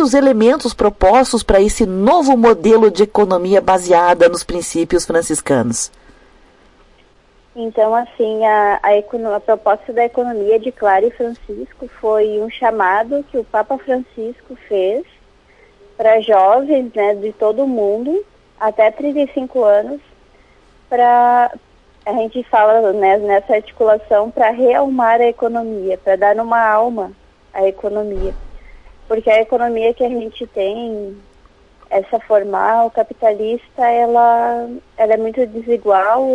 os elementos propostos para esse novo modelo de economia baseada nos princípios franciscanos? Então, assim, a proposta da economia de Clara e Francisco foi um chamado que o Papa Francisco fez para jovens, né, de todo o mundo, até 35 anos, para, a gente fala, né, nessa articulação, para realmar a economia, para dar uma alma à economia. Porque a economia que a gente tem, essa formal, capitalista, ela é muito desigual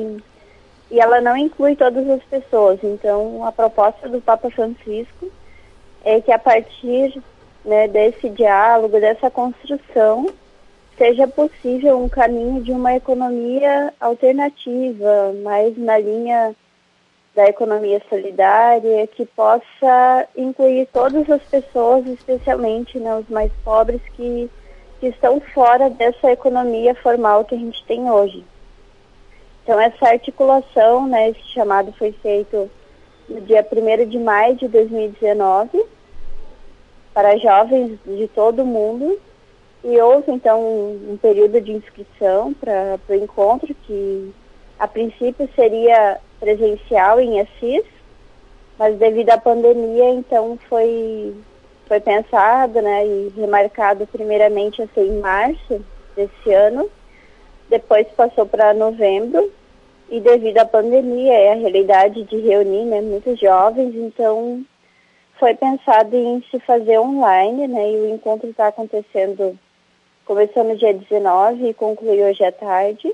e ela não inclui todas as pessoas. Então, a proposta do Papa Francisco é que a partir, né, desse diálogo, dessa construção, seja possível um caminho de uma economia alternativa, mais na linha da economia solidária, que possa incluir todas as pessoas, especialmente, né, os mais pobres que estão fora dessa economia formal que a gente tem hoje. Então, essa articulação, né, esse chamado foi feito no dia 1º de maio de 2019 para jovens de todo o mundo e houve, então, um período de inscrição para o encontro que, a princípio, seria presencial em Assis, mas devido à pandemia, então, foi pensado, né, e remarcado primeiramente a ser em março desse ano. Depois passou para novembro e devido à pandemia e a realidade de reunir, né, muitos jovens, então foi pensado em se fazer online, né, e o encontro está acontecendo, começou no dia 19 e concluiu hoje à tarde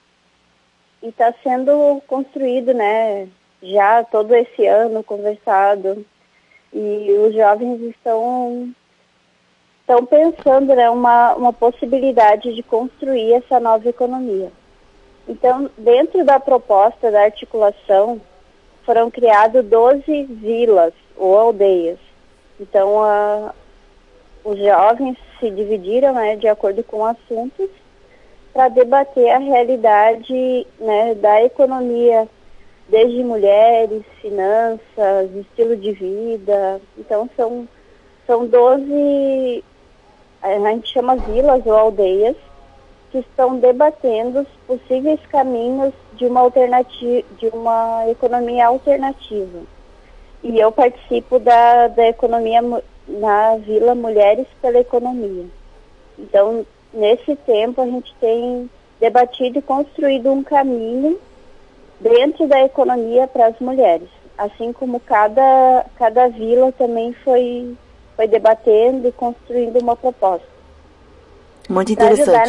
e está sendo construído, né, já todo esse ano, conversado, e os jovens estão pensando, né, uma possibilidade de construir essa nova economia. Então, dentro da proposta da articulação, foram criadas 12 vilas ou aldeias. Então, os jovens se dividiram, né, de acordo com assuntos para debater a realidade, né, da economia, desde mulheres, finanças, estilo de vida. Então, são 12... a gente chama vilas ou aldeias, que estão debatendo os possíveis caminhos de uma economia alternativa. E eu participo da economia na Vila Mulheres pela Economia. Então, nesse tempo, a gente tem debatido e construído um caminho dentro da economia para as mulheres. Assim como cada vila também foi debatendo e construindo uma proposta. Muito interessante.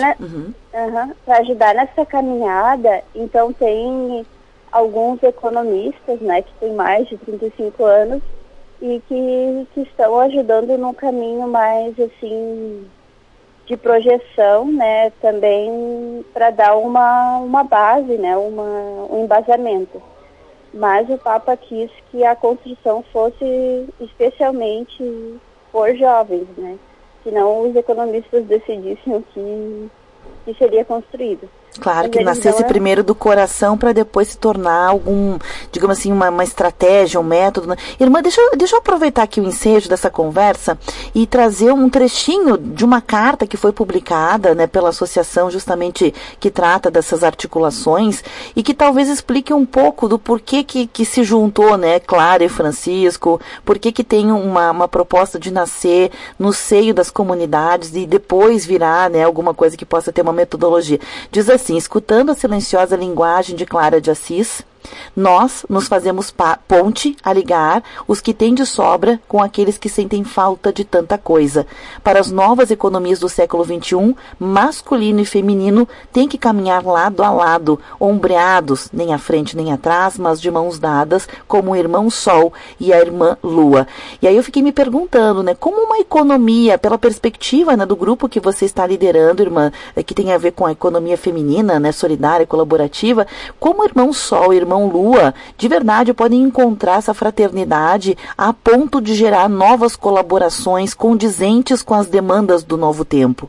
Para ajudar nessa caminhada, então tem alguns economistas, né, que têm mais de 35 anos e que estão ajudando num caminho mais, assim, de projeção, né, também para dar uma base, né, um embasamento. Mas o Papa quis que a construção fosse especialmente por jovens, né? Senão os economistas decidissem o que seria construído. Claro, que nascesse primeiro do coração para depois se tornar algum, digamos assim, uma estratégia, um método, né? Irmã, deixa eu aproveitar aqui o ensejo dessa conversa e trazer um trechinho de uma carta que foi publicada, né, pela associação justamente que trata dessas articulações e que talvez explique um pouco do porquê que se juntou, né, Clara e Francisco, porquê que tem uma proposta de nascer no seio das comunidades e depois virar, né, alguma coisa que possa ter uma metodologia. Diz assim: escutando a silenciosa linguagem de Clara de Assis, nós nos fazemos ponte a ligar os que têm de sobra com aqueles que sentem falta de tanta coisa. Para as novas economias do século XXI, masculino e feminino têm que caminhar lado a lado, ombreados, nem à frente nem atrás, mas de mãos dadas, como o irmão Sol e a irmã Lua. E aí eu fiquei me perguntando, né, como uma economia, pela perspectiva, né, do grupo que você está liderando, irmã, que tem a ver com a economia feminina, né, solidária, colaborativa, como o irmão Sol e irmão Lua, de verdade, podem encontrar essa fraternidade a ponto de gerar novas colaborações condizentes com as demandas do novo tempo?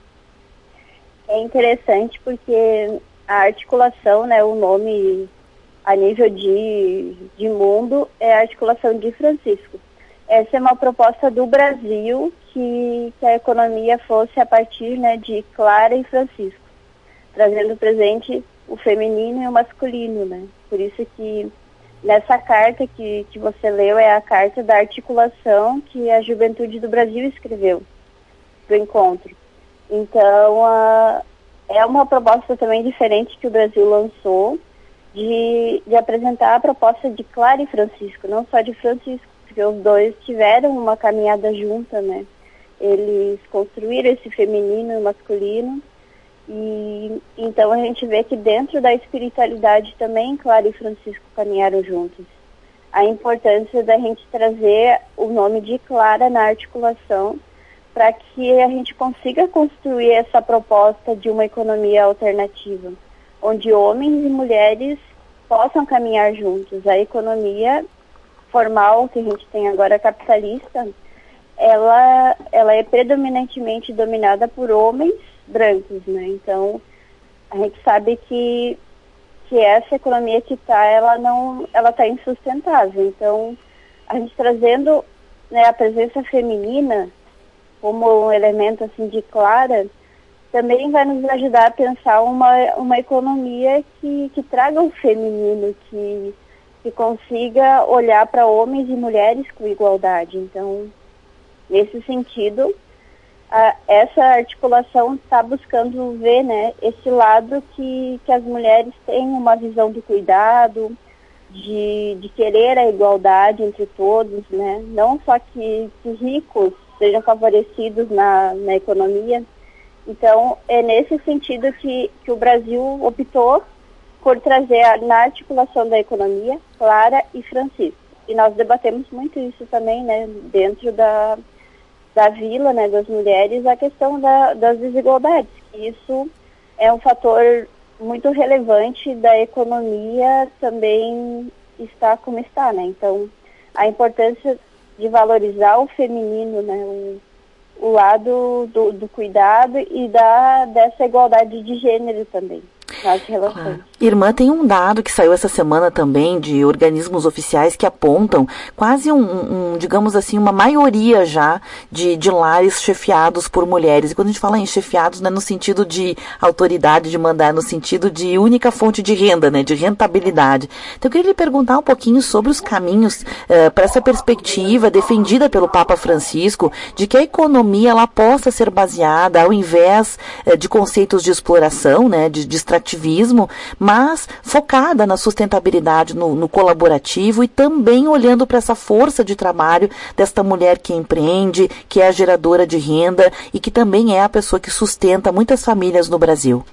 É interessante porque a articulação, né, o nome a nível de mundo é a articulação de Francisco. Essa é uma proposta do Brasil, que a economia fosse a partir, né, de Clara e Francisco, trazendo presente o feminino e o masculino, né? Por isso que nessa carta que você leu é a carta da articulação que a Juventude do Brasil escreveu para o encontro. Então, é uma proposta também diferente que o Brasil lançou, de apresentar a proposta de Clara e Francisco, não só de Francisco, porque os dois tiveram uma caminhada junta, né? Eles construíram esse feminino e masculino, e então a gente vê que dentro da espiritualidade também Clara e Francisco caminharam juntos. A importância da gente trazer o nome de Clara na articulação para que a gente consiga construir essa proposta de uma economia alternativa, onde homens e mulheres possam caminhar juntos. A economia formal que a gente tem agora, capitalista, ela é predominantemente dominada por homens brancos, né? Então, a gente sabe que essa economia que ela está insustentável. Então, a gente trazendo, né, a presença feminina como um elemento assim de Clara, também vai nos ajudar a pensar uma economia que traga o feminino, que consiga olhar para homens e mulheres com igualdade. Então, nesse sentido, essa articulação está buscando ver, né, esse lado que as mulheres têm uma visão do cuidado, de querer a igualdade entre todos, né? Não só que ricos sejam favorecidos na economia. Então, é nesse sentido que o Brasil optou por trazer na articulação da economia Clara e Francisco. E nós debatemos muito isso também, né, dentro da vila, né, das mulheres, a questão das desigualdades. Isso é um fator muito relevante da economia também está como está, né? Então, a importância de valorizar o feminino, né, o lado do cuidado e dessa igualdade de gênero também nas relações. Irmã, tem um dado que saiu essa semana também de organismos oficiais que apontam quase digamos assim, uma maioria já de lares chefiados por mulheres. E quando a gente fala em chefiados, não é no sentido de autoridade, de mandar, é no sentido de única fonte de renda, né, de rentabilidade. Então eu queria lhe perguntar um pouquinho sobre os caminhos para essa perspectiva defendida pelo Papa Francisco de que a economia ela possa ser baseada ao invés de conceitos de exploração, né, de extrativismo, mas focada na sustentabilidade, no colaborativo e também olhando para essa força de trabalho desta mulher que empreende, que é a geradora de renda e que também é a pessoa que sustenta muitas famílias no Brasil.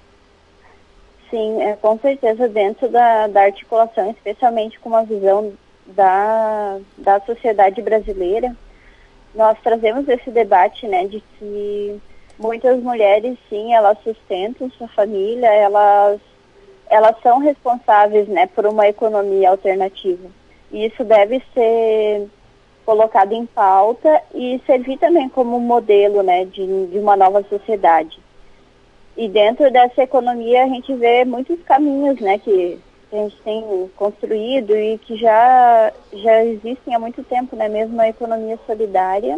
Sim, com certeza dentro da articulação, especialmente com uma visão da sociedade brasileira, nós trazemos esse debate, né, de que muitas mulheres, sim, elas sustentam sua família, elas são responsáveis, né, por uma economia alternativa. E isso deve ser colocado em pauta e servir também como modelo, né, de uma nova sociedade. E dentro dessa economia a gente vê muitos caminhos, né, que a gente tem construído e que já existem há muito tempo, né, mesmo a economia solidária.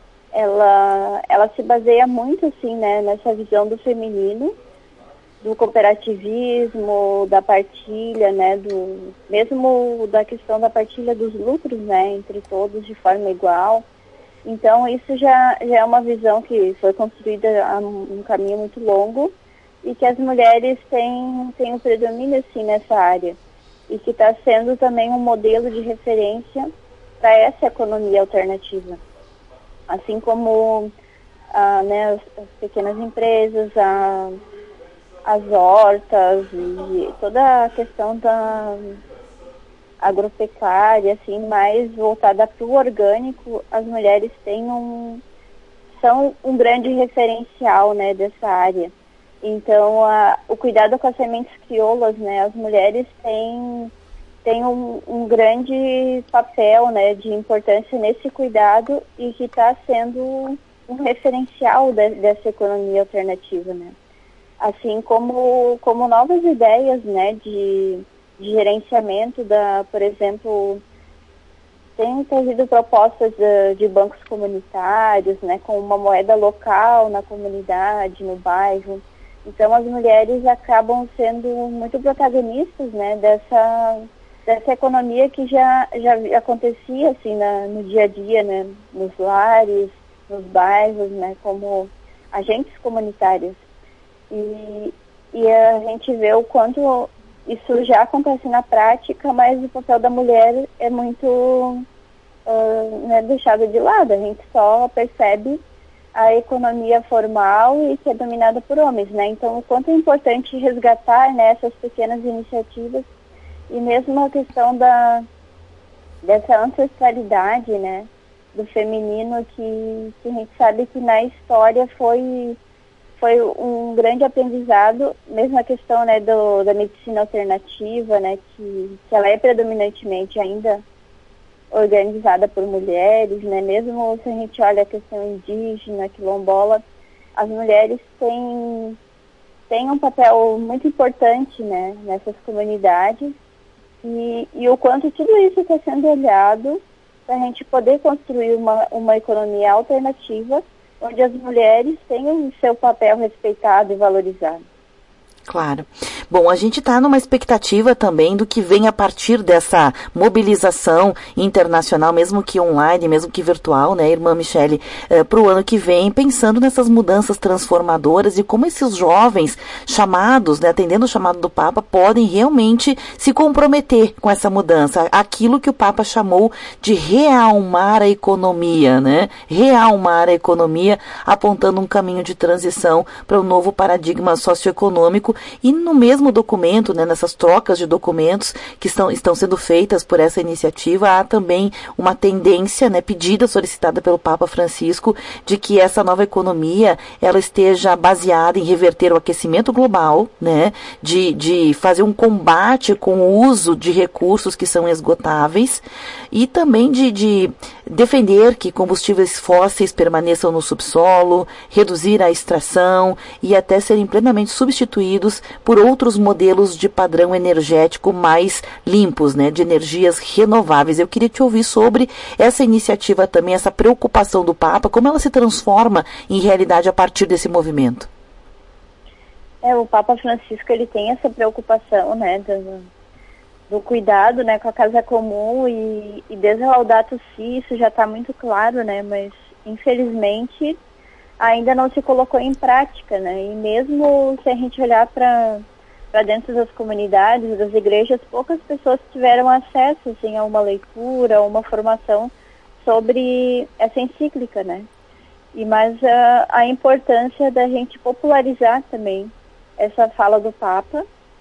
Ela se baseia muito, assim, né, nessa visão do feminino, do cooperativismo, da partilha, né, mesmo da questão da partilha dos lucros, né, entre todos de forma igual. Então, isso já é uma visão que foi construída há um caminho muito longo e que as mulheres têm um predomínio, assim, nessa área e que está sendo também um modelo de referência para essa economia alternativa. Assim como né, as pequenas empresas, as hortas e toda a questão da agropecuária, assim, mais voltada para o orgânico, as mulheres são um grande referencial, né, dessa área. Então, o cuidado com as sementes crioulas, né, as mulheres têm um grande papel, né, de importância nesse cuidado e que está sendo um referencial dessa economia alternativa, né. Assim como novas ideias, né, de gerenciamento por exemplo, tem trazido propostas de bancos comunitários, né, com uma moeda local na comunidade, no bairro. Então as mulheres acabam sendo muito protagonistas, né, dessa economia que já acontecia assim no dia a dia, né, nos lares, nos bairros, né, como agentes comunitários. E a gente vê o quanto isso já acontece na prática, mas o papel da mulher é muito né, deixado de lado. A gente só percebe a economia formal e que é dominada por homens, né? Então, o quanto é importante resgatar, né, essas pequenas iniciativas e mesmo a questão dessa ancestralidade, né, do feminino que a gente sabe que na história foi um grande aprendizado, mesmo a questão, né, da medicina alternativa, né, que ela é predominantemente ainda organizada por mulheres, né, mesmo se a gente olha a questão indígena, quilombola, as mulheres têm um papel muito importante, né, nessas comunidades e o quanto tudo isso está sendo olhado para a gente poder construir uma economia alternativa onde as mulheres tenham seu papel respeitado e valorizado. Claro. Bom, a gente está numa expectativa também do que vem a partir dessa mobilização internacional, mesmo que online, mesmo que virtual, né, irmã Michele, para o ano que vem, pensando nessas mudanças transformadoras e como esses jovens chamados, né, atendendo o chamado do Papa, podem realmente se comprometer com essa mudança, aquilo que o Papa chamou de realmar a economia, né, realmar a economia, apontando um caminho de transição para um novo paradigma socioeconômico. E no mesmo documento, né, nessas trocas de documentos que estão sendo feitas por essa iniciativa, há também uma tendência, né, pedida, solicitada pelo Papa Francisco, de que essa nova economia ela esteja baseada em reverter o aquecimento global, né, de fazer um combate com o uso de recursos que são esgotáveis e também de defender que combustíveis fósseis permaneçam no subsolo, reduzir a extração e até serem plenamente substituídos por outros modelos de padrão energético mais limpos, né, de energias renováveis. Eu queria te ouvir sobre essa iniciativa também, essa preocupação do Papa, como ela se transforma em realidade a partir desse movimento. O Papa Francisco, ele tem essa preocupação, né, do cuidado, né, com a casa comum e desde o Laudato Si, isso já está muito claro, né, mas infelizmente ainda não se colocou em prática, né? E mesmo se a gente olhar para dentro das comunidades, das igrejas, poucas pessoas tiveram acesso assim, a uma leitura, a uma formação sobre essa encíclica, né? Mas a importância da gente popularizar também essa fala do Papa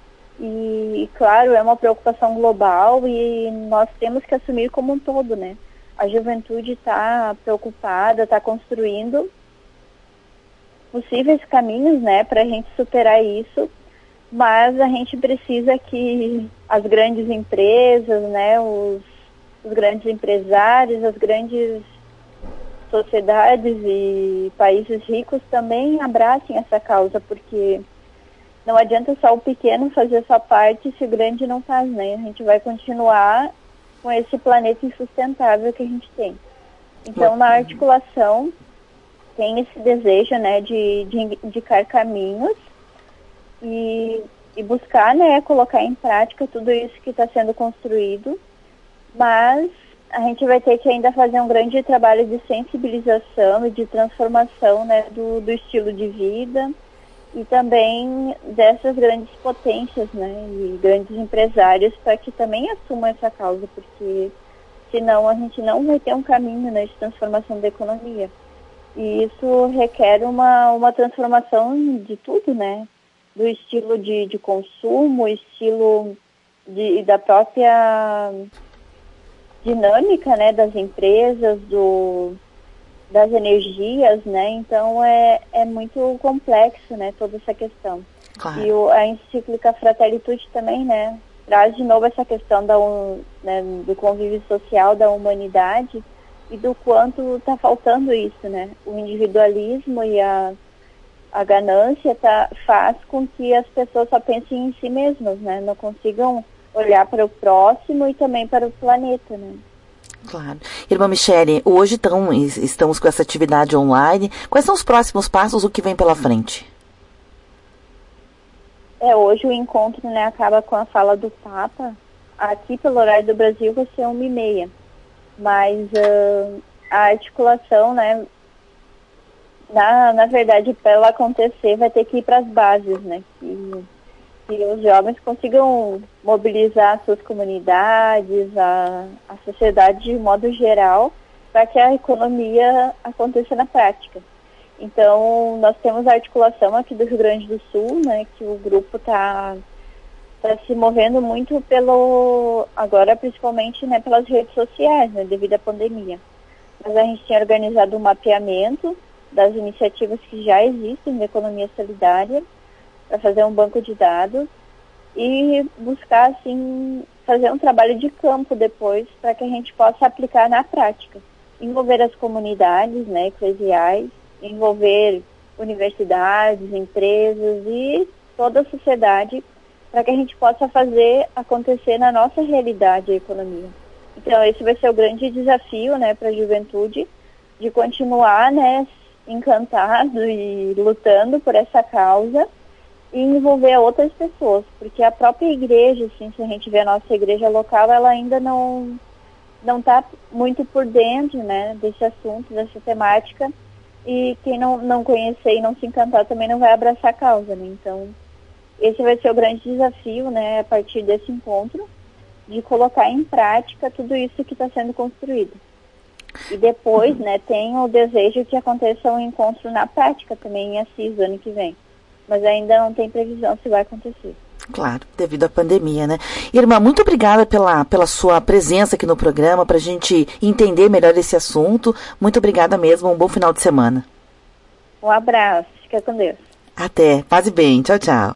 e, claro, é uma preocupação global e nós temos que assumir como um todo, né? A juventude está preocupada, está construindo possíveis caminhos, né, para a gente superar isso, mas a gente precisa que as grandes empresas, né, os grandes empresários, as grandes sociedades e países ricos também abracem essa causa, porque não adianta só o pequeno fazer sua parte se o grande não faz, né? A gente vai continuar com esse planeta insustentável que a gente tem. Então, na articulação tem esse desejo, né, de indicar caminhos e buscar, né, colocar em prática tudo isso que está sendo construído, mas a gente vai ter que ainda fazer um grande trabalho de sensibilização e de transformação, né, do estilo de vida e também dessas grandes potências, né, e grandes empresários para que também assumam essa causa, porque senão a gente não vai ter um caminho, né, de transformação da economia. E isso requer uma transformação de tudo, né? Do estilo de consumo, estilo da própria dinâmica, né? Das empresas, das energias, né? Então é muito complexo, né? Toda essa questão. Claro. E a encíclica Fratelli Tutti também, né? Traz de novo essa questão né, do convívio social da humanidade e do quanto está faltando isso, né? O individualismo e a ganância faz com que as pessoas só pensem em si mesmas, né? Não consigam olhar para o próximo e também para o planeta, né? Claro. Irmã Michele, hoje estamos com essa atividade online. Quais são os próximos passos, o que vem pela frente? Hoje o encontro, né, acaba com a fala do Papa. Aqui pelo horário do Brasil vai ser 1h30. Mas a articulação, né, na verdade, para ela acontecer, vai ter que ir para as bases, né? Que os jovens consigam mobilizar suas comunidades, a sociedade de modo geral, para que a economia aconteça na prática. Então, nós temos a articulação aqui do Rio Grande do Sul, né, que o grupo está se movendo muito agora principalmente, né, pelas redes sociais, né, devido à pandemia. Mas a gente tinha organizado um mapeamento das iniciativas que já existem de economia solidária, para fazer um banco de dados e buscar, assim, fazer um trabalho de campo depois, para que a gente possa aplicar na prática. Envolver as comunidades, né, eclesiais, envolver universidades, empresas e toda a sociedade, para que a gente possa fazer acontecer na nossa realidade a economia. Então, esse vai ser o grande desafio, né, para a juventude, de continuar, né, encantado e lutando por essa causa e envolver outras pessoas, porque a própria igreja, assim, se a gente vê a nossa igreja local, ela ainda não está muito por dentro, né, desse assunto, dessa temática, e quem não conhecer e não se encantar também não vai abraçar a causa, né? Então, esse vai ser o grande desafio, né, a partir desse encontro, de colocar em prática tudo isso que está sendo construído. E depois, né, tem o desejo que aconteça um encontro na prática também em Assis, ano que vem. Mas ainda não tem previsão se vai acontecer. Claro, devido à pandemia, né? Irmã, muito obrigada pela sua presença aqui no programa, para a gente entender melhor esse assunto. Muito obrigada mesmo, um bom final de semana. Um abraço, fica com Deus. Até, paz e bem, tchau, tchau.